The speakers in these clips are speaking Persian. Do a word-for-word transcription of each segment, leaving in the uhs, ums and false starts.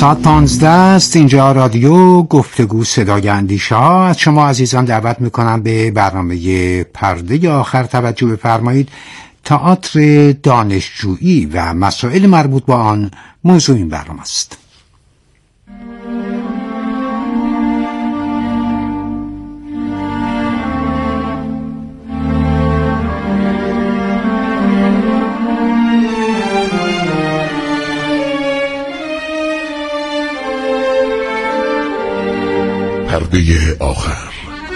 ساعت پانزده است. اینجا رادیو گفتگو صدای اندیشه ها. از شما عزیزان دعوت میکنم به برنامه پرده آخر توجه بفرمایید. تئاتر دانشجویی و مسائل مربوط با آن موضوع این برنامه است. پرده آخر.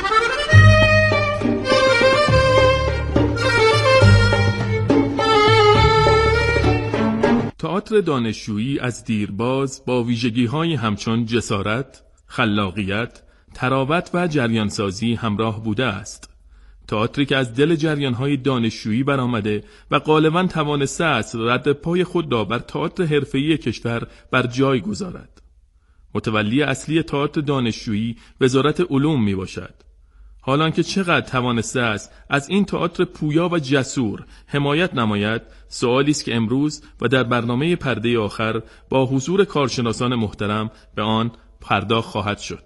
تئاتر دانشجویی از دیرباز با ویژگی‌های همچون جسارت، خلاقیت، تراوت و جریانسازی همراه بوده است. تئاتری که از دل جریان‌های دانشجویی برآمده و غالباً توانسته است رد پای خود را بر تئاتر حرفه‌ای کشور بر جای گذارد. متولی اصلی تئاتر دانشجویی وزارت علوم می باشد. حالان که چقدر توانسته است از این تئاتر پویا و جسور حمایت نماید، سوالی است که امروز و در برنامه پرده آخر با حضور کارشناسان محترم به آن پرداخت خواهد شد.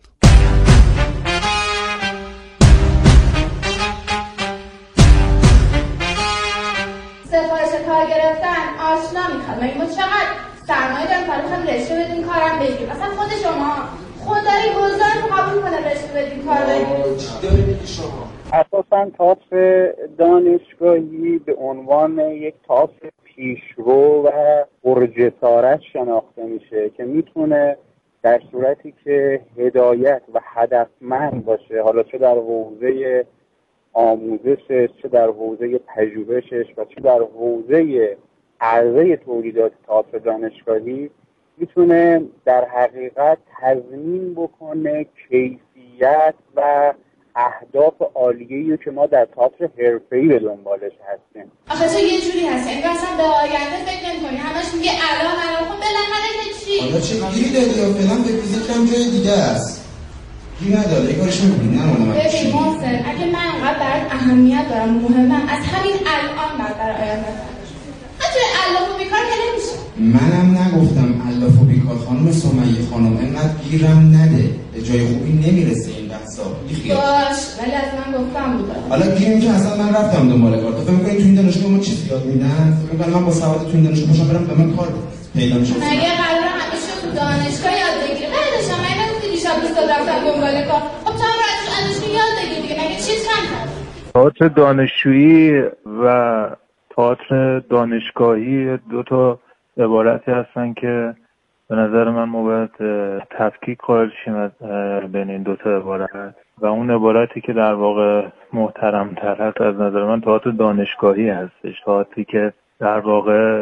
سفارش کار گرفتن آشنا میخواد. مگه ما چقدر سرمایه داریم تا بخوایم رشته بدیم کارم بگیریم؟ مثلا خود شما خدایی گذار رو قبول کنه رشته بدیم کار بگیریم. اساساً تئاتر دانشگاهی به عنوان یک تئاتر پیشرو و پرجسارت شناخته میشه که میتونه در صورتی که هدایت و هدفمند باشه، حالا چه در حوزه آموزشش، چه در حوزه پژوهشش و چه در حوزه عرضه تولیدات تئاتر دانشگاهی، میتونه در حقیقت تضمین بکنه کیفیت و اهداف عالیه‌ای که ما در تئاتر حرفه‌ای به دنبالش هستیم. آخه تو یه جوری هستی انگار اصلا به آینده فکر نمی‌کنی، همش میگه الان الان. خب بالاخره که چی؟ حالا چه گیری دادی یا فعلا به فیزیکم جای دیگه است. گیری نداره، کارش می‌کنی نه مال من. ببین محسن، اگه من انقدر برات اهمیت دارم، مهمم، از همین الان بعد برای آینده حتی الاف و بیکار که نمیشه. منم نگفتم الاف و بیکار. خانم سمیه خانم اینقدر گیرم نده، به جای خوبی نمیرسه این بحثا. باش، ولی از من گفتم بود. حالا گیریم که اصلا من رفتم دنبال کار. تو فکر می‌کنی تو این دانشگاه ما چیزی یاد میدن؟ فکر می‌کنم من با سواد تو این دانشگاه باشم برم به من کار پیدا میشه. مگه قراره همیشه تو دانشگاه یاد بگیری؟ بعدش هم من نگفتی دیشب دوست رفتم دنبال کار. خب تو هم راجع دانشگاه یاد بگیر دیگه، مگه چیز کم کرد؟ تئاتر دانشجویی و تئاتر دانشگاهی دو تا عبارتی هستن که به نظر من ما باید تفکیک قائل شیم از بین این دو تا عبارت و اون عبارتی که در واقع محترم‌تر هست از نظر من تئاتر دانشگاهی هستش. تئاتری که در واقع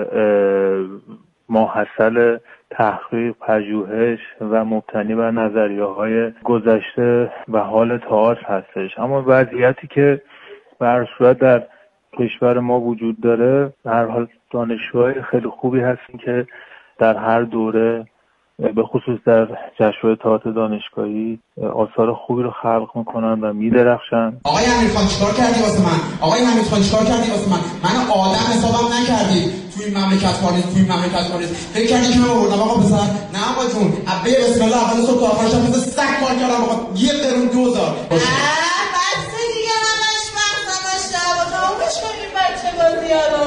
ماحصل تحقیق، پژوهش و مبتنی بر نظریه‌های گذشته و حال تئاتر هستش. اما وضعیتی که به هر صورت در کشور ما وجود داره، در هر حال دانشجوهای خیلی خوبی هستن که در هر دوره به خصوص در جشنواره تئاتر دانشگاهی آثار خوبی رو خلق میکنن و میدرخشن. آقای امیرخان چیکار کردی واسه من؟ آقای امیرخان چیکار کردی واسه من؟ منو آدم حسابم نکردی توی این مملکت پاریس، توی این مملکت پاریس. فکر کردی که من آوردم آقا پسر؟ نه آقا جون، ابه بسم الله اول صبح تا آخرش مثل سگ کار کردم آقا. یه قرون دوزار. بس دیگه همش مغز همش دعوا تمومش کنیم بچه بازی‌ها رو.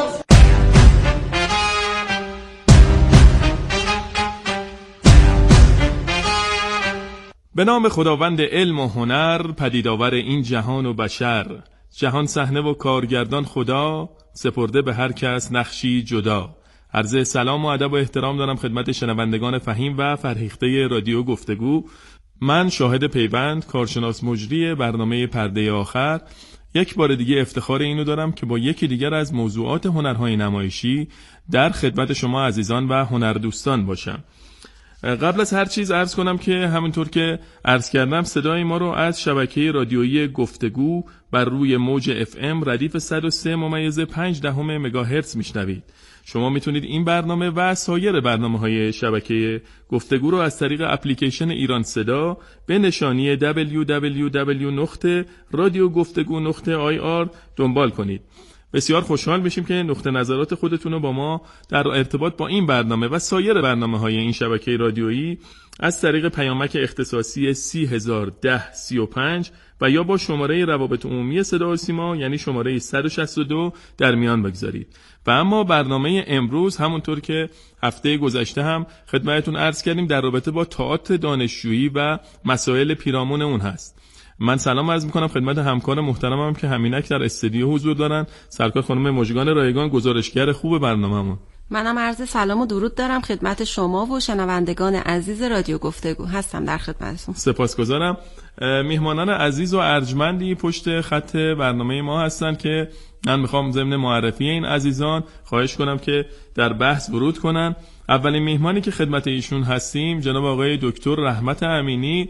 به نام خداوند علم و هنر، پدیدآور این جهان و بشر. جهان صحنه و کارگردان خدا، سپرده به هر کس نقشی جدا. عرض سلام و ادب و احترام دارم خدمت شنوندگان فهیم و فرهیخته رادیو گفتگو. من شاهد پیوند، کارشناس مجری برنامه پرده آخر، یک بار دیگه افتخار اینو دارم که با یکی دیگر از موضوعات هنرهای نمایشی در خدمت شما عزیزان و هنردوستان باشم. قبل از هر چیز عرض کنم که همونطور که عرض کردم صدای ما رو از شبکه رادیویی گفتگو بر روی موج اف ام ردیف صد و سه ممیز پنج دهم مگاهرتز میشنوید. شما میتونید این برنامه و سایر برنامه‌های شبکه گفتگو رو از طریق اپلیکیشن ایران صدا به نشانی دبلیو دبلیو دبلیو دات رادیو گفتگو دات آی آر دنبال کنید بسیار خوشحال میشیم که نقطه نظرات خودتون رو با ما در ارتباط با این برنامه و سایر برنامه‌های این شبکه رادیویی از طریق پیامک اختصاصی سی هزار ده سی و پنج و یا با شماره روابط عمومی صدا و سیما یعنی شماره صد و شصت و دو در میان بگذارید. و اما برنامه امروز همونطور که هفته گذشته هم خدمتتون عرض کردیم در رابطه با تئاتر دانشجویی و مسائل پیرامون اون هست. من سلام عرض میکنم خدمت همکار محترمم که همینک در استودیو حضور دارن، سرکار خانم مژگان رایگان، گزارشگر خوب برنامه‌مون. منم عرض سلام و درود دارم خدمت شما و شنوندگان عزیز رادیو گفتگو، هستم در خدمتتون. سپاسگزارم. میهمانان عزیز و ارجمندی پشت خط برنامه ما هستن که من میخوام ضمن معرفی این عزیزان خواهش کنم که در بحث ورود کنن. اولین میهمانی که خدمت ایشون هستیم جناب آقای دکتر رحمت امینی،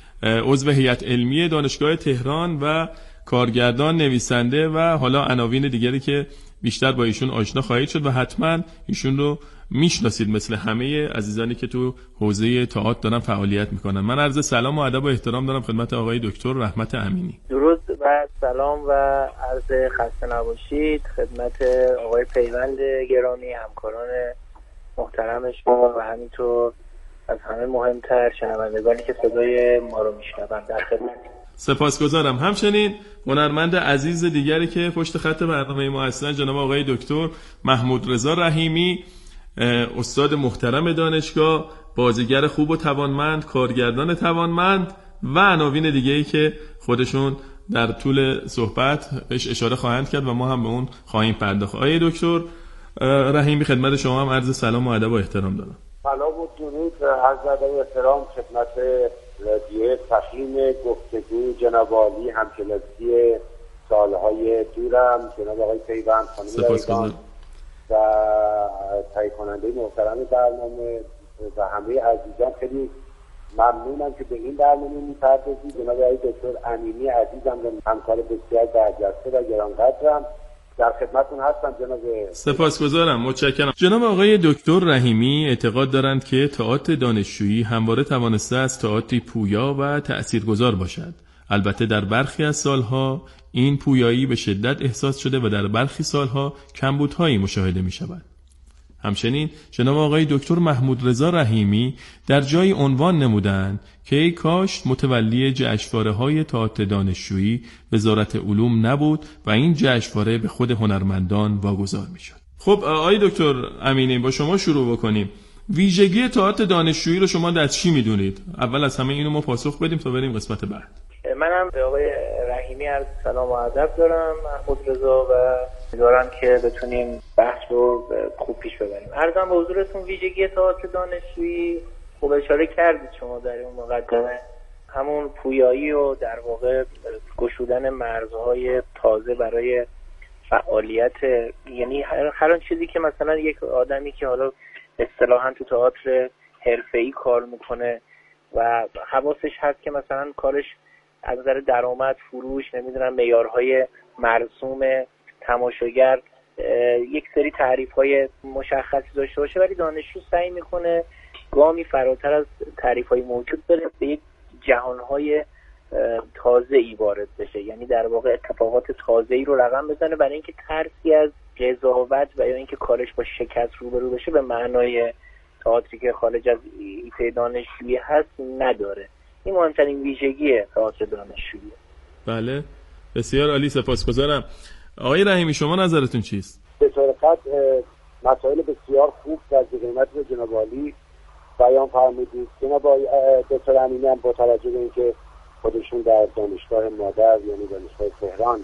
عضو هیئت علمی دانشگاه تهران و کارگردان، نویسنده و حالا عناوین دیگری که بیشتر با ایشون آشنا خواهید شد و حتما ایشون رو میشناسید مثل همه عزیزانی که تو حوزه تئاتر دارن فعالیت میکنن. من عرض سلام و ادب و احترام دارم خدمت آقای دکتر رحمت امینی. درود و سلام و عرض خسته نباشید خدمت آقای پیوند گرامی، همکاران محترم شما و همینطور از همه مهمتر شنوندگانی که صدای ما رو میشنوند در خدمت. سپاسگزارم. همچنین هنرمند عزیز دیگری که پشت خط برنامه ما هستن جناب آقای دکتر محمود رضا رحیمی، استاد محترم دانشگاه، بازیگر خوب و توانمند، کارگردان توانمند و عناوین دیگه‌ای که خودشون در طول صحبت بهش اشاره خواهند کرد و ما هم به اون خواهیم پرداخت. آقای دکتر رحیمی خدمت شما هم عرض سلام و ادب و احترام دارم. سلام و درود و عرض ادب و احترام خدمت رادیو فخیم گفتگو جناب عالی همکلاسی سالهای دورم جناب آقای پیوند، خانم رایگان و تهیه کننده محترم برنامه و همه عزیزان. خیلی ممنونم که به این برنامه می‌پردازید. جناب آقای دکتر امینی عزیزم و همکار بسیار برجسته و گرانقدرم در خدمتتون هستم جناب. سپاسگزارم، متشکرم. جناب آقای دکتر رحیمی اعتقاد دارند که تئاتر دانشجویی همواره توانسته است تئاتری پویا و تأثیرگذار باشد. البته در برخی از سالها این پویایی به شدت احساس شده و در برخی سالها کمبودهایی مشاهده می شود. همچنین جناب آقای دکتر محمود رضا رحیمی در جای عنوان نمودند که ای کاش متولی جشنواره‌های تئاتر دانشجویی وزارت علوم نبود و این جشنواره به خود هنرمندان واگذار میشد. خب آقای دکتر امینی با شما شروع بکنیم. ویژگی تئاتر دانشجویی رو شما در چی میدونید؟ اول از همه اینو ما پاسخ بدیم تا بریم قسمت بعد. منم به آقای رحیمی عرض سلام و ادب دارم، محمود رضا، و امیدوارم که بتونیم بحث رو خوب پیش ببریم. عرضم به حضورتون ویژگی تئاتر دانشجویی خوب اشاره کردید شما در اون مقدمه، همون پویایی و در واقع گشودن مرزهای تازه برای فعالیت، یعنی هر آن چیزی که مثلا یک آدمی که حالا اصطلاحاً تو تئاتر حرفه‌ای کار میکنه و حواسش هست که مثلا کارش از نظر درآمد، فروش، نمیدونم معیارهای مرسوم تماشاگر یک سری تعریف‌های مشخصی داشته باشه، ولی دانشجو سعی میکنه گامی فراتر از تعریف‌های موجود بره، به یک جهان‌های تازه‌ای وارد بشه، یعنی در واقع اتفاقات تازه‌ای رو رقم بزنه برای اینکه ترسی از قضاوت و یا اینکه کارش با شکست روبرو بشه به معنای تئاتری که خارج از حیطه دانشجویی هست نداره. این مهمترین ویژگی تئاتر دانشجویی. بله، بسیار عالی، سپاسگزارم. آقای رحیمی شما نظرتون چیست؟ به طور خاص مسائل بسیار خوب در قیمت جناب عالی بیان فرمودید. جناب دکتر امینی هم با توجه به اینکه خودشون در دانشگاه مادر یعنی دانشگاه تهران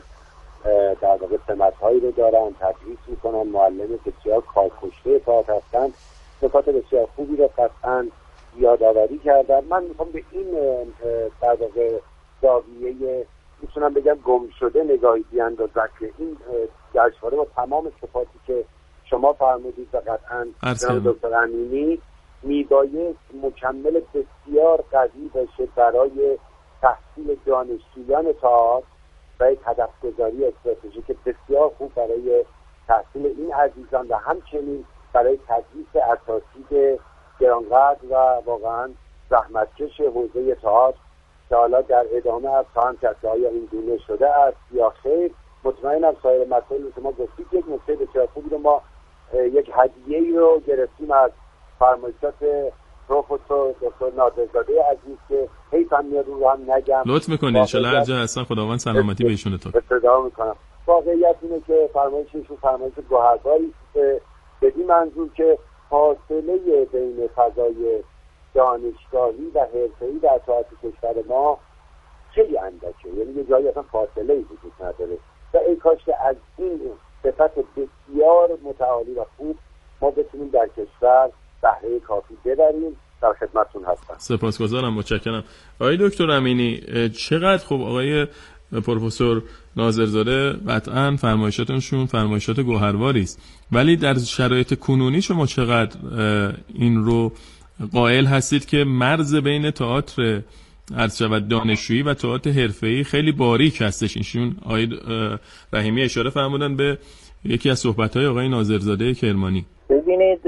در واقع سمت‌هایی رو دارن، تدریس میکنن، معلم بسیار کارکشته تئاتر هستن، نکات بسیار خوبی رو قطعاً یادآوری کردن. من میخوام به این در واقع زاویه میتونم بگم گم شده نگاهی بیاندازم که این جشنواره با تمام صفاتی که شما فرمودید و قطعاً جناب دکتر امینی میبایست مکمل بسیار قوی بشه برای تحصیل دانشجویان تئاتر و یک هدفگذاری استراتژیک بسیار خوب برای تحصیل این عزیزان و همچنین برای تدریس اساتید گرانقدر و واقعا زحمتکش حوزه تئاتر که حالا در ادامه از خواهم کرد که آیا این گونه شده است یا خیر. مطمئنم سایر مسائل که ما گفتید یک نکته بسیار خوبی رو ما یک هدیه‌ای رو گرفتیم از فرمایشات پروفسور دکتر نادرزاده عزیز که حیفم میاد رو هم نگم. لطف میکنید ان شاءالله هر جا هستن خداوند سلامتی بهشون عطا کنه. استفاده میکنم. واقعیت اینه که فرمایششون فرمایش گوهرباری است، بدین منظور که فاصله بین فضای دانشگاهی و حرفه‌ای در ساعت کشور ما خیلی اندکه، یعنی یه جایی اصلا فاصله ای وجود نداره و ای کاش که از این صفت بسیار متعالی و خوب ما بتونیم در کشور بهره کافی ببریم. در خدمتتون هستم. سپاسگزارم، متشکرم. آقای دکتر امینی، چقدر خوب آقای پروفسور ناظرزاده قطعاً فرمایشاتشون فرمایشات گوهرواری است، ولی در شرایط کنونی شما چقدر این رو قائل هستید که مرز بین تئاتر عرض شود دانشجویی و تئاتر حرفه‌ای خیلی باریک هستش؟ ایشون آقای رحیمی اشاره فرمودن به یکی از صحبت‌های آقای ناظرزاده کرمانی. ببینید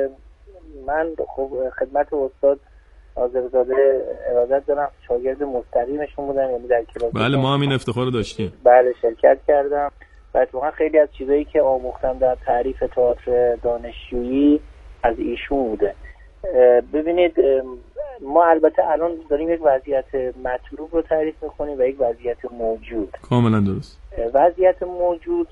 من خب خدمت استاد ناظرزاده ارادت دارم، شاگرد مستقیمشون بودم، یعنی در کلاس. بله ما هم این افتخار رو داشتیم. بله شرکت کردم و اتفاقا خیلی از چیزایی که آموختم در تعریف تئاتر دانشجویی از ایشون بوده. ببینید ما البته الان داریم یک وضعیت مطلوب رو تعریف میکنیم و یک وضعیت موجود. کاملا درست. وضعیت موجود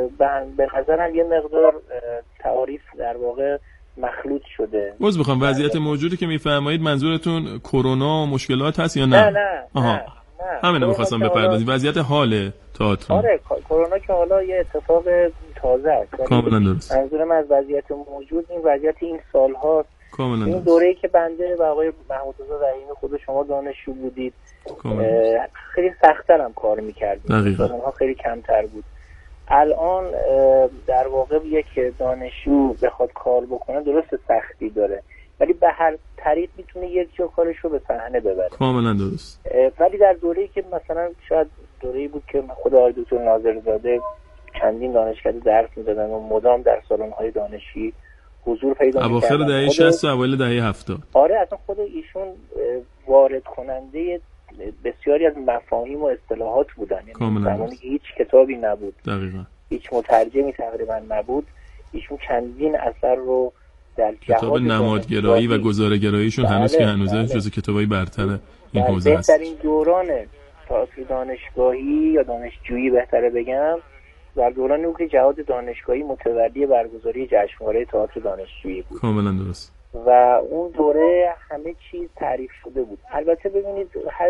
به نظرم یه مقدار تعریف در واقع مخلوط شده. باز بخوام وضعیت موجودی که میفرمایید منظورتون کرونا و مشکلات هست یا نه؟ نه نه آها. نه, نه. همین رو می‌خواستم بپردازیم. وضعیت حال تئاتر. آره کرونا که حالا یه اتفاق تازه است. کاملا درست. منظورم از وضعیت موجود این وضعیت این سال‌ها، این دوره‌ای که بنده و آقای محمودرضا رحیمی خود شما دانشجو بودید خیلی سخت‌تر هم کار می‌کردیم. اونها خیلی کمتر بود. الان در واقع یک دانشجو بخواد کار بکنه درست سختی داره، ولی به هر طریق میتونه یک جا کارش رو به صحنه ببره. کاملا درست. ولی در دوره‌ای که مثلا شاید دوره‌ای بود که خود آقای دکتر ناظرزاده چندین دانشکده درس میدادن و مدام در سالن‌های دانشی حضور پیدا می‌کردن. اواخر دهه شصت و اوایل دهه هفتاد. آره اصلا خود ایشون وارد کننده بسیاری از مفاهیم و اصطلاحات بودن، یعنی زمانی که هیچ کتابی نبود، دقیقاً هیچ مترجمی تقریبا نبود، ایشون چندین اثر رو در کتاب نمادگرایی و گزاره‌گراییشون بله، هنوز که هنوزه بله. جزو کتابای برتر این حوزه است. بهترین دوران تئاتر دانشگاهی یا دانشجویی بهتره بگم در دورانی بود که جهاد دانشگاهی متولی برگزاری جشنواره تئاتر دانشجویی بود. کاملا درست. و اون دوره همه چیز تعریف شده بود. البته ببینید هر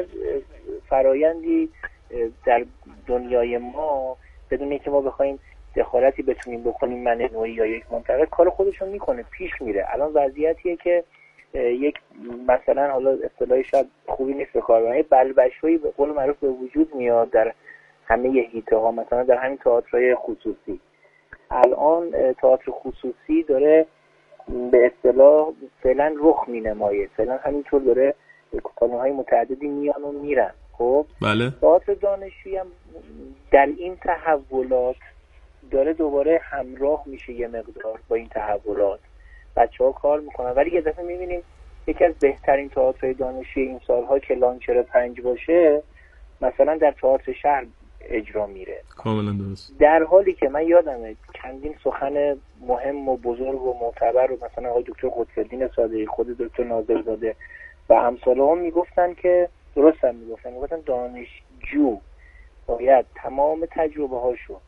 فرایندی در دنیای ما بدون اینکه ما بخوایم دخالتی بتونیم بکنیم من نوعی یا یک منتقد کار خودشون میکنه، پیش میره. الان وضعیتیه که یک مثلا حالا اصطلاحی شاید خوبی نیست به کار ببریم، بلبشویی به قول معروف به وجود میاد در همه حیطه ها، مثلا در همین تئاترهای خصوصی. الان تئاتر خصوصی داره به اصطلاح فعلا رخ مینمایه، فعلا همینطور داره کانون‌های متعددی میان و میرن. خب بله. تئاتر دانشجویی هم در این تحولات داره دوباره همراه میشه یه مقدار با این تحولات، بچه‌ها کار میکنن. ولی یه دفعه میبینیم یکی از بهترین تئاترهای دانشجویی این سالها که لانچر پنج باشه مثلا در تئاتر شهر اجرا میره. کاملا درست. در حالی که من یادمه چندین سخن مهم و بزرگ و معتبر رو مثلا آقای دکتر قطب‌الدین صادقی، خود دکتر ناظرزاده و امثال هم میگفتن که درست هم میگفتن میگفتن دانشجو باید تمام تجربه هاشو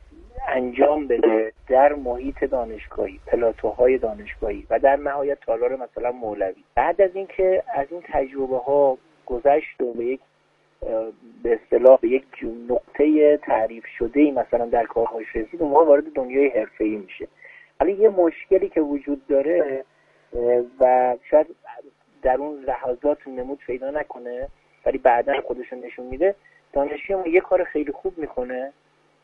انجام بده در محیط دانشگاهی، پلاتوهای دانشگاهی و در نهایت تالار مثلا مولوی. بعد از اینکه از این تجربه ها گذشت و به یک به اصطلاح به یک نقطه تعریف شده‌ای مثلا در کارهاش رسید، اون وارد دنیای حرفه‌ای میشه. ولی یه مشکلی که وجود داره و شاید در اون لحظات نمود پیدا نکنه ولی بعداً خودشون نشون میده، دانشجو یه کار خیلی خوب میکنه،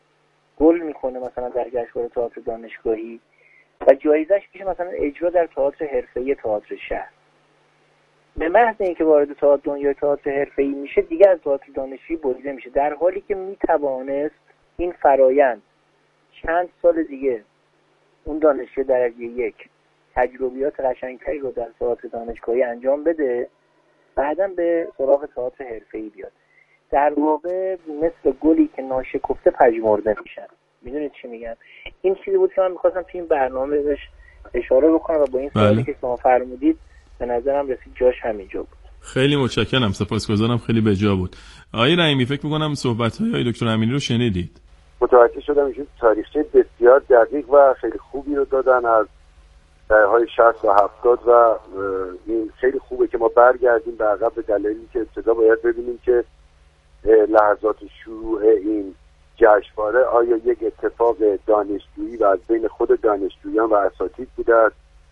گل میکنه مثلا در جشنواره تئاتر دانشگاهی و جایزش میشه مثلا اجرا در تئاتر حرفه‌ای تئاتر شهر. به محض اینکه وارد تئاتر دنیای تئاتر حرفه‌ای میشه دیگه از تئاتر دانشجویی بریده میشه، در حالی که میتوانست این فرایند چند سال دیگه اون دانشجو درجه یک تجربیات قشنگتری رو در تئاتر دانشگاهی انجام بده، بعداً به سراغ تئاتر حرفه‌ای بیاد. در واقع مثل گلی که ناشکفته پژمرده میشن. میدونید چی میگم؟ این چیزی بود که من میخواستم توی این برنامه بهش اشاره بکنم و با این سوالی بله. که شما فرمودید به نظرم رسید جاش همینجا بود. خیلی متشکرم، سپاسگزارم، خیلی به جا بود. آقای رحیمی فکر می‌کنم صحبت‌های آقای دکتر امینی رو شنیدید. متوجه شدم ایشون تاریخچه بسیار دقیق و خیلی خوبی رو دادن از دهه‌های شصت و هفتاد و این خیلی خوبه که ما برگردیم به عقب به دلیلی که ابتدا باید ببینیم که لحظات شروع این جشنواره آیا یک اتفاق دانشجویی و از بین خود دانشجویان و اساتید بوده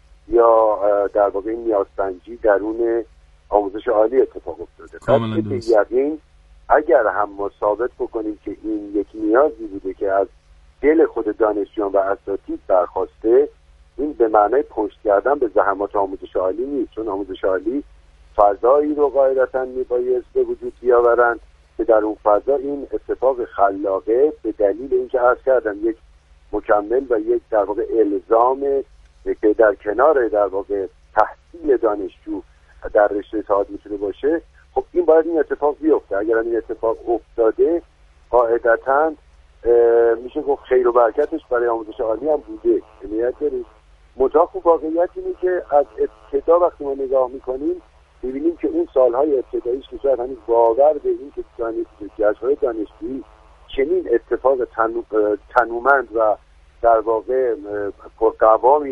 یا در واقع این نیازسنجی درون آموزش عالی اتفاق افتاده. کاملا درست. یقین اگر هم ما ثابت بکنیم که این یک نیازی بوده که از دل خود دانشجویان و اساتید برخواسته، این به معنای پشت کردن به زحمات آموزش عالی نیست، چون آموزش عالی فضایی رو قاعدتاً میبایست به وجود بیاورند که در اون فضا این اتفاق خلاقه به دلیل اینکه عرض کردم یک مکمل و یک در واقع الزام که در کنار در واقع تحصیل دانشجو در رشته اتحاد میتونه باشه، خب این باید این اتفاق بیفته. اگر این اتفاق افتاده قاعدتاً میشه گفت خیر و برکتش برای آموزش عالی هم بوده. یعنی دارید منتها خب واقعیت اینه که از ابتدا وقتی ما نگاه میکنیم میبینیم که اون سالهای ابتداییش که شاید هنوز باور به این که جشن‌های دانشجویی چنین اتفاق تنو... تنومند و در واقع پرقوامی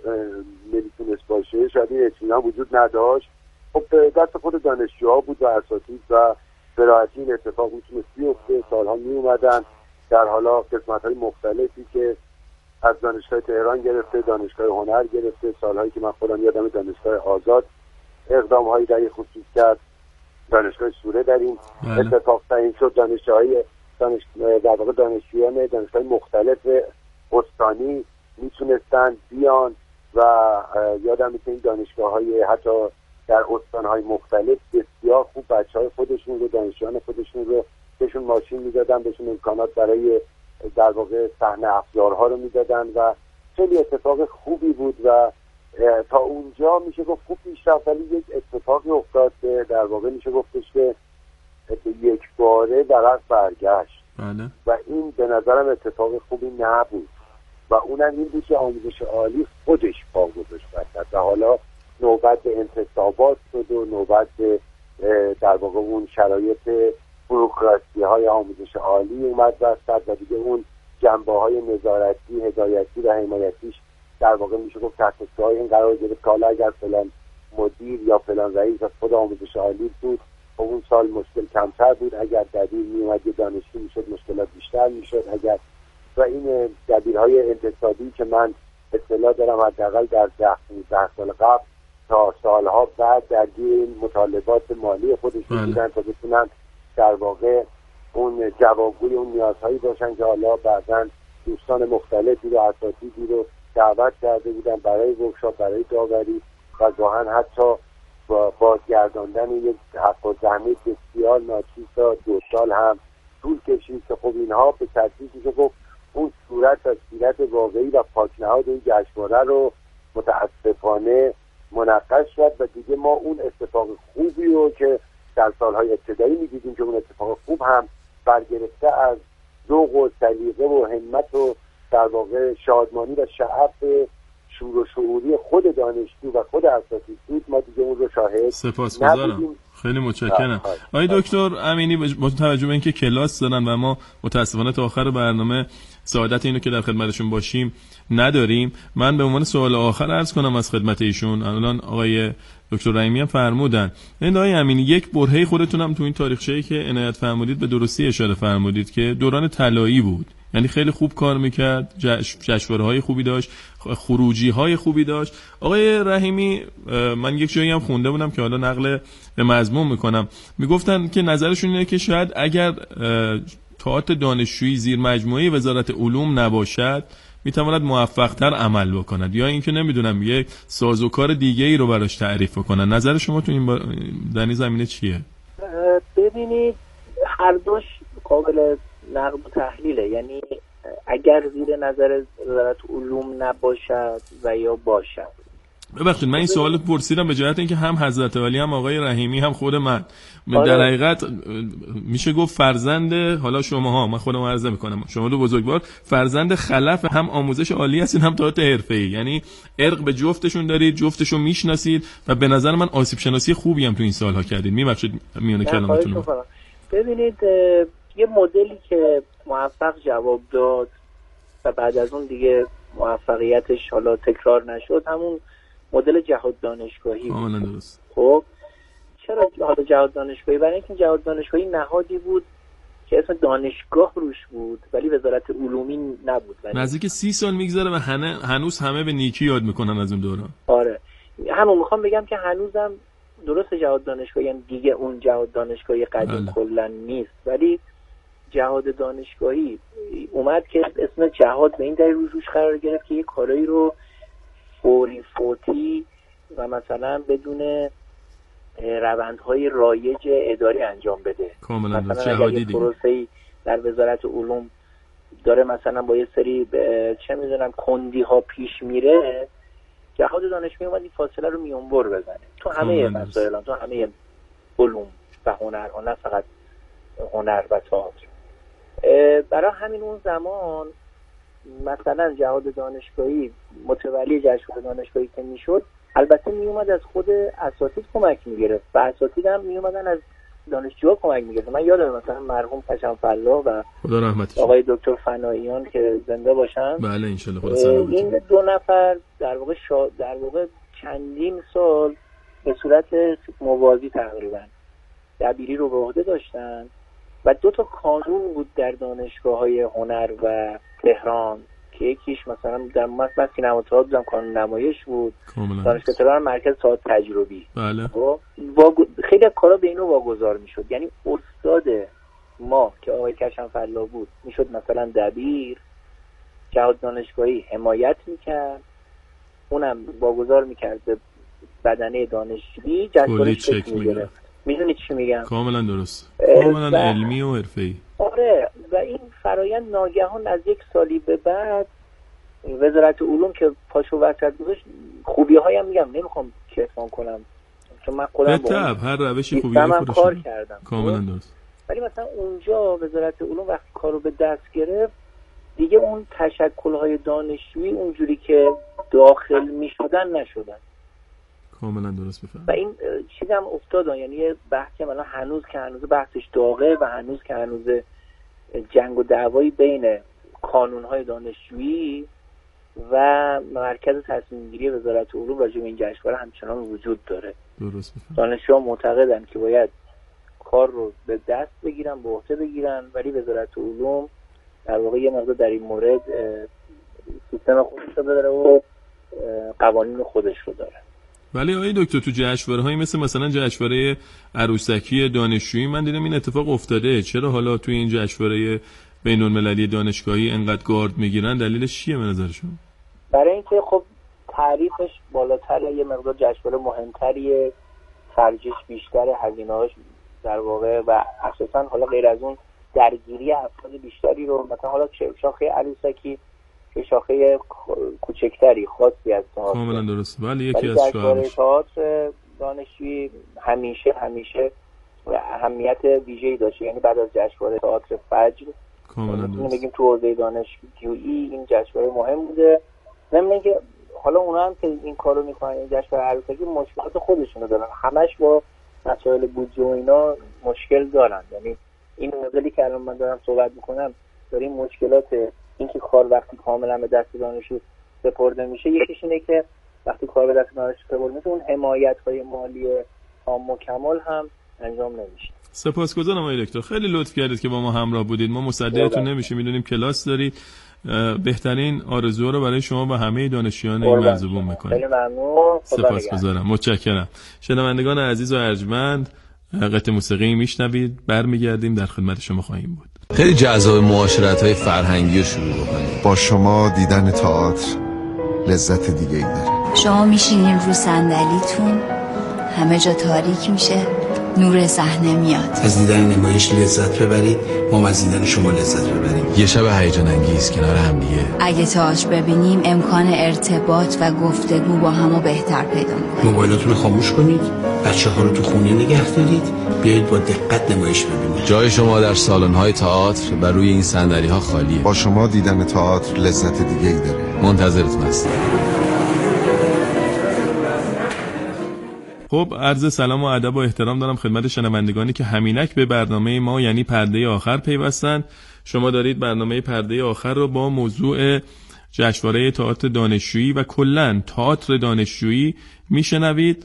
نمیتونست باشه، شاید این اطمینان وجود نداشت. خب دست خود دانشجوها بود و اساتید و براحتی این اتفاق میتونست بیفته. سالها میومدن در حالا قسمت‌های مختلفی که از دانشگاه تهران گرفته، دانشگاه هنر گرفته، سالهایی که من خودم یادم دانشگاه آزاد اقدام‌هایی در این خصوص کرد، دانشگاه سوره در این اتفاق تعیین شد، دانشجوهای دانش در واقع دانشجویان دانشگاه مختلف استانی میتونستن بیان و یادم که این دانشگاه‌های حتی در استان‌های مختلف بسیار خوب بچه‌های خودشون رو دانشجویان خودشون رو بهشون ماشین میدادن، بهشون امکانات برای در واقع صحنه افزارها رو میدادن و خیلی اتفاق خوبی بود و تا اونجا میشه گفت خوب پیش رفت. ولی یک اتفاقی افتاد که در واقع میشه گفتش که یک باره در برگشت بله. و این به نظرم اتفاق خوبی نبود و اونم این بود که آموزش عالی خودش پا گذاشت و حالا نوبت به انتصابات شد و نوبت به در واقع اون شرایط بروکراسی های آموزش عالی اومد وسط و دیگه اون جنبه های نظارتی، هدایتی و حمایتیش در واقع میشه گفت تحت سایه این قرار گرفت که حالا اگر فلان مدیر یا فلان رئیس از خود آموزش عالی بود و اون سال مشکل کمتر بود، اگر دبیر میومد یه دانشجو میشد مشکلات بیشتر میشد. اگر و این دبیرهای انتصابی که من اطلاع دارم حداقل در ده پانزده سال قبل تا سالها بعد درگیر مطالبات مالی خودشون بودن تا بتونن در واقع اون جوابگوی اون نیازهایی باشن که حالا بعداً دوستان مختلفی رو اساتیدی رو دعوت کرده بودن برای ورکشاپ، برای داوری و گاهن حتی با بازگرداندن یک حق و زحمت بسیار ناچیز تا دو سال هم طول کشید که خب اینها به تدریج میشه گفت اون صورت و سیرت واقعی و پاکنهاد این جشنواره رو متاسفانه منقض شد و دیگه ما اون اتفاق خوبی رو که در سالهای ابتدایی می‌دیدیم که اون اتفاق خوب هم برگرفته از ذوق و سلیقه و همت و در واقع شادمانی و شعف شور و شعوری خود دانشجو و خود اساتید بود، ما دیگه اون رو شاهد سپاسگزارم. خیلی متشکرم. آقای دکتر امینی با توجه به اینکه کلاس دارن و ما متاسفانه تا آخر برنامه سعادت اینو که در خدمتشون باشیم نداریم، من به عنوان سوال آخر عرض کنم از خدمت ایشون. الان آقای دکتر رحیمی هم فرمودن، این آقای امینی یک برهه خودتون هم تو این تاریخچه‌ای که عنایت فرمودید به درستی اشاره فرمودید که دوران طلایی بود، یعنی خیلی خوب کار میکرد، جش... جشنواره‌های خوبی داشت، خروجی‌های خوبی داشت. آقای رحیمی من یک جایی هم خونده بودم که حالا نقل به مضمون میکنم، میگفتن که نظرشون اینه که شاید اگر تئاتر دانشجویی زیر مجموعه وزارت علوم نباشد میتواند موفق‌تر عمل بکند، یا اینکه نمیدونم یک سازوکار دیگه ای رو براش تعریف بکنن. نظر شما تو این با... در این زمینه چیه؟ ببینید هر دوش قابل نقد و تحلیله، یعنی اگر زیر نظر وزارت علوم نباشد و یا باشد، ببخشید من این سوال پرسیدم به جهت اینکه هم حضرت علی هم آقای رحیمی هم خود من در حقیقت میشه گفت فرزند، حالا شماها، من خودم عرض میکنم شما دو بزرگوار فرزند خلف هم آموزش عالی هستین هم تئاتر حرفه‌ای، یعنی ارق به جفتشون دارید، جفتشون میشناسید و به نظر من آسیب شناسی خوبی هم تو این سالها کردید. میبخشید میونه کلامتون. ببینید یه مدلی که موفق جواب داد و بعد از اون دیگه موفقیتش حالا تکرار نشد همون مدل جهاد دانشگاهی کاملا درست. خب چرا حالا جهاد دانشگاهی؟ برای اینکه جهاد دانشگاهی نهادی بود که اسم دانشگاه روش بود ولی وزارت علومی نبود. نزدیک سی سال میگذره و هن... هنوز همه به نیکی یاد میکنن از اون دوران. آره همون میخوام بگم که هنوزم درست جهاد دانشگاهی هم دیگه اون جهاد دانشگاهی قدیم کلا نیست، ولی جهاد دانشگاهی اومد که اسم جهاد به این دلیل روش قرار گرفت که یه کارایی رو فوری فوتی و مثلا بدون روندهای رایج اداری انجام بده. کاملا مثلا اگر یه پروسه‌ای در وزارت علوم داره مثلا با یه سری چه میدونم کندی ها پیش میره، جهاد دانشگاهی اومد این فاصله رو میونبر بزنه تو همه مسائل، تو همه علوم و هنر، نه فقط هنر و تئاتر. برای همین اون زمان مثلا جهاد دانشگاهی متولی جشنواره دانشگاهی که میشد البته میومد از خود اساتید کمک میگرفت و اساتید هم میومدن از دانشجوها کمک میگرفت. من یادم مثلا مرحوم کشانفرلا و خدا رحمتش آقای دکتر فناییان که زنده باشن، بله ان شاء الله، خدا سلامت. این دو نفر در واقع شا... در واقع چندین سال به صورت موازی تقریبا دبیری رو به عهده داشتن و دو تا کانون بود در دانشگاه‌های هنر و تهران که یکیش مثلا در مثلا سینما تئاتر بودم کانون نمایش بود، دانشگاه تهران مرکز تئاتر تجربی. بله. واگ... خیلی کارا به اینو واگذار میشد، یعنی استاد ما که آقای کشانفرلا بود میشد مثلا دبیر، جهاد دانشگاهی حمایت میکرد، اونم واگذار میکرد به بدنه دانشجویی، جشنواره چک میگرفت. میدونی چی میگم؟ کاملا درست، کاملا و... علمی و حرفه‌ای. آره و این فرایند ناگهان از یک سالی به بعد وزارت علوم که پاشو وسط گذاشت، خوبی‌هایی هم میگم نمیخوام کتمان کنم چون من خودم با هر روشی خوبی‌های خودش کار کردم، کاملا درست. ولی مثلا اونجا وزارت علوم وقتی کارو به دست گرفت دیگه اون تشکل‌های دانشجویی اونجوری که داخل میشدن نشدن. کاملا درست بفهم. و این چیزی هم افتاد، یعنی یه بحثی مثلا هنوز که هنوز بحثش داغه و هنوز که هنوز جنگ و دعوایی بین کانون‌های دانشجویی و مرکز تصمیم گیری وزارت علوم راجع به این جشنواره همچنان وجود داره. درست بفهم. دانشجوها معتقدن که باید کار رو به دست بگیرن، به عهده بگیرن، ولی وزارت علوم در واقع یه مقدار در این مورد سیستم خودش رو داره و قوانین خودش رو داره. ولی آقای دکتر تو جشنواره‌هایی مثل مثلا جشنواره عروسکی دانشجویی من دیدم این اتفاق افتاده، چرا حالا توی این جشنواره بین‌المللی دانشگاهی انقدر گارد میگیرن؟ دلیلش چیه به نظر شما؟ برای اینکه خب تعریفش بالاتره، یه مقدار جشنواره مهمتریه، خرجش بیشتره، هزینه‌هاش در واقع و اساساً حالا غیر از اون درگیری افراد بیشتری رو مثلا حالا شاخه عروسکی که شاخه کوچکتری خاصی از تئاتر کاملا درست، ولی یکی از شاخه‌های تئاتر دانشجویی همیشه همیشه اهمیت ویژه‌ای داشته، یعنی بعد از جشنواره تئاتر فجر کاملا درست بگیم تو حوزه دانشجویی این جشنواره مهم بوده. ضمن اینکه حالا اونا هم که این کارو میکنن، این جشنواره عروسکی مشکلات خودشونو دارن، همش با مسائل بودجه و اینا مشکل دارن، یعنی این مدلی که الان من دارم صحبت میکنم داریم مشکلات اینکه کار وقتی کاملا به دست دانشجو سپرده میشه، یکیش اینه که وقتی کار به دست دانشجو سپرده میشه اون حمایت‌های مالی تام و کمال هم انجام نمیشه. سپاسگزارم آقای دکتر، خیلی لطف کردید که با ما همراه بودید. ما مصدقتون نمیشیم، میدونیم کلاس دارید. بهترین آرزوها رو برای شما و همه دانشجویان این مرزبون میکنیم. خیلی ممنون. سپاسگزارم، متشکرم. شنوندگان عزیز و ارجمند، قطعه موسیقی میشنوید، برمیگردیم در خدمت شما خواهیم بود. خیلی جذاب معاشرت‌های فرهنگی رو شروع بکنیم. با شما دیدن تئاتر لذت دیگه ای داره. شما میشینین رو صندلیتون، همه جا تاریک میشه، نور صحنه میاد. از دیدن نمایش لذت ببرید، ما از دیدن شما لذت ببریم. یه شب هیجان انگیز کنار هم دیگه. اگه تئاتر ببینیم امکان ارتباط و گفتگو با همو بهتر پیدا می‌کنیم. موبایلاتون رو خاموش کنید، بچه‌ها رو تو خونه نگه دارید، بیایید با دقت نمایش ببینید. جای شما در سالن‌های تئاتر و روی این صندلی‌ها خالیه. با شما دیدن تئاتر لذت دیگه‌ای داره. منتظرتون هستم. خب عرض سلام و ادب و احترام دارم خدمت شنوندگانی که همینک به برنامه ما یعنی پرده آخر پیوستن. شما دارید برنامه پرده آخر رو با موضوع جشنواره تئاتر دانشجویی و کلاً تئاتر دانشجویی میشنوید.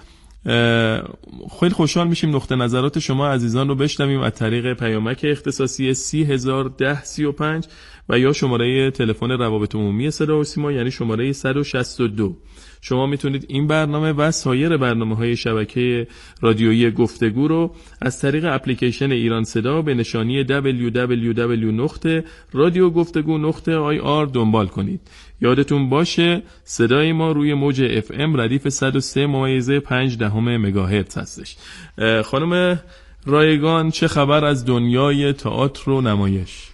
خیلی خوشحال میشیم نقطه نظرات شما عزیزان رو بشنویم از طریق پیامک اختصاصی سی هزار ده سی و پنج و یا شماره تلفن روابط عمومی صدا و سیما یعنی شماره صد و شصت و دو. شما میتونید این برنامه و سایر برنامه‌های شبکه رادیویی گفتگو رو از طریق اپلیکیشن ایران صدا به نشانی دبلیو دبلیو دبلیو نقطه رادیو گفتگو نقطه آی آر دنبال کنید. یادتون باشه صدای ما روی موج اف ام ردیف صد و سه ممیز پنج دهم مگاهرتز هستش. خانم رایگان چه خبر از دنیای تئاتر و نمایش؟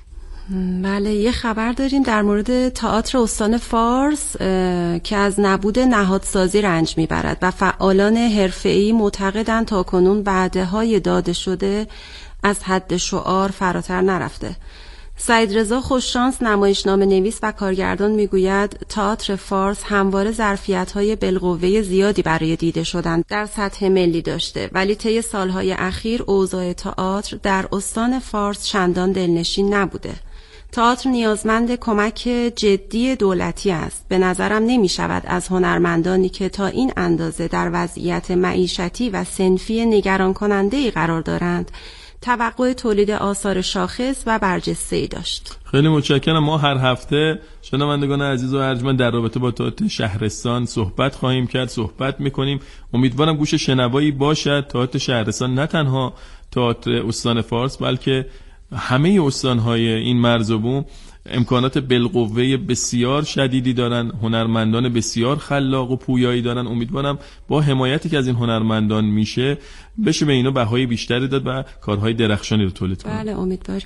بله یه خبر داریم در مورد تئاتر استان فارس که از نبود نهادسازی رنج میبرد و فعالان حرفه‌ای معتقدند تاکنون وعده‌های داده شده از حد شعار فراتر نرفته. سعید رضا خوششانس نمایشنامه نویس و کارگردان میگوید تئاتر فارس همواره ظرفیت‌های بالقوه زیادی برای دیده شدن در سطح ملی داشته، ولی طی سالهای اخیر اوضاع تئاتر در استان فارس چندان دلنشین نبوده. تئاتر نیازمند کمک جدی دولتی است. به نظرم نمی شود از هنرمندانی که تا این اندازه در وضعیت معیشتی و صنفی نگران کننده‌ای قرار دارند توقع تولید آثار شاخص و برجسته‌ای داشت. خیلی متشکرم. ما هر هفته شنوندگان عزیز و ارجمند در رابطه با تئاتر شهرستان صحبت خواهیم کرد، صحبت می‌کنیم. امیدوارم گوش شنوایی باشد. تئاتر شهرستان نه تنها تئاتر استان فارس بلکه همه استان‌های این مرز و بوم امکانات بالقوه بسیار شدیدی دارن، هنرمندان بسیار خلاق و پویایی دارن. امیدوارم با حمایتی که از این هنرمندان میشه بشه به اینا بهای بیشتری داد و کارهای درخشانی رو تولید کنه. بله امیدوارم.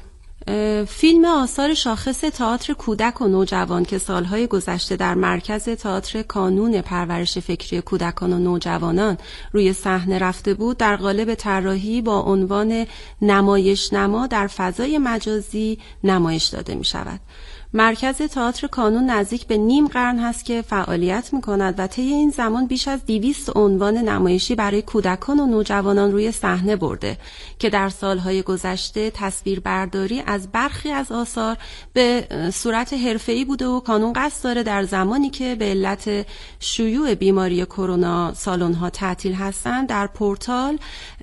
فیلم آثار شاخص تئاتر کودک و نوجوان که سالهای گذشته در مرکز تئاتر کانون پرورش فکری کودکان و نوجوانان روی صحنه رفته بود در قالب طراحی با عنوان نمایشنما در فضای مجازی نمایش داده می شود. مرکز تئاتر کانون نزدیک به نیم قرن هست که فعالیت می‌کند و طی این زمان بیش از دویست عنوان نمایشی برای کودکان و نوجوانان روی صحنه برده که در سالهای گذشته تصویربرداری از برخی از آثار به صورت حرفه‌ای بوده و کانون قصد داره در زمانی که به علت شیوع بیماری کرونا سالن‌ها تعطیل هستند در پورتال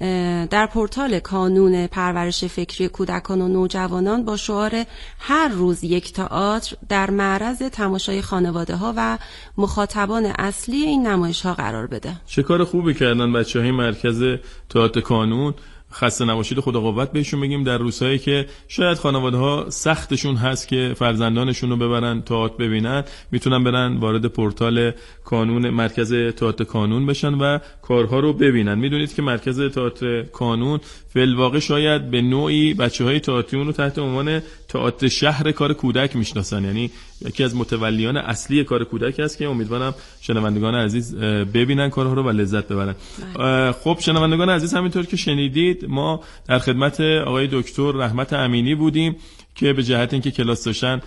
در پورتال کانون پرورش فکری کودکان و نوجوانان با شعار هر روز یک تا در معرض تماشای خانواده ها و مخاطبان اصلی این نمایش ها قرار بده. چه کار خوبی کردن بچه های مرکز تئاتر کانون. خسته نباشید، خدا قوت بهشون بگیم در روزهایی که شاید خانواده ها سختشون هست که فرزندانشون رو ببرن تئاتر ببینن، میتونن برن وارد پورتال کانون مرکز تئاتر کانون بشن و کارها رو ببینن. میدونید که مرکز تئاتر کانون فی‌الواقع شاید به نوعی بچه‌های تئاتریون رو تحت عنوان تئاتر شهر کار کودک میشناسن، یعنی یکی از متولیان اصلی کار کودک است که امیدوارم شنوندگان عزیز ببینن کارها رو و لذت ببرن. خب شنوندگان عزیز، همینطور که شنیدید ما در خدمت آقای دکتر رحمت امینی بودیم که به جهت اینکه کلاس داشتن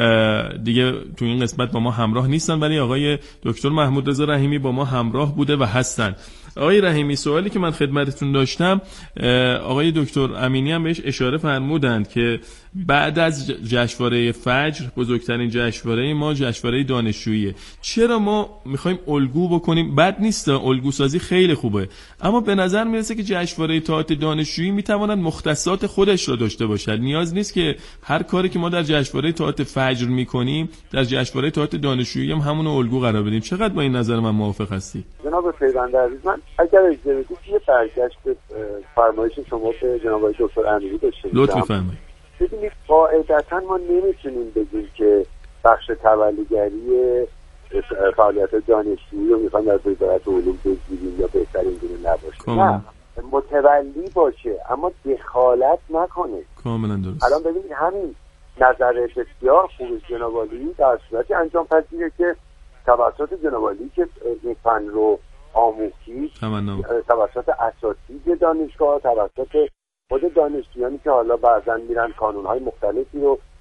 دیگه تو این قسمت با ما همراه نیستن، ولی آقای دکتر محمود رضا رحیمی با ما همراه بوده و هستن. آقای رحیمی، سوالی که من خدمتتون داشتم، آقای دکتر امینی هم بهش اشاره فرمودند که بعد از جشنواره فجر بزرگترین جشنواره ما جشنواره دانشجوییه. چرا ما میخوایم الگو بکنیم؟ بد نیست، الگو سازی خیلی خوبه، اما به نظر میرسه که جشنواره تئاتر دانشجویی میتواند مختصات خودش را داشته باشد. نیاز نیست که هر کاری که ما در جشنواره تئاتر فجر میکنیم در جشنواره تئاتر دانشجویی هم همون الگو قرار بدیم. چقدر با این نظر من موافق هستی؟ جناب پیوند عزیز، من اگر اجازه بدید یه برگشت فرمایش شما به جناب دکتر امینی داشته باشم. لطف بفرمایید. ببینید قاعدتاً ما نمیتونیم بگیم که بخش تولیگری فعالیت دانشجویی رو میخوایم از وزارت علوم بگیریم یا بهتر اینجوری نباشه. کاملا. نه، متولی باشه اما دخالت نکنه. کاملا درست. الان ببینید همین نظر بسیار خوب جناب عالی در صورتی انجام پذیره که توسط جناب عالی که این فن رو آموزی، توسط اساتید دانشگاه، توسط خود دانشجویانی که حالا بعضا میرن کانونهای مختلفی رو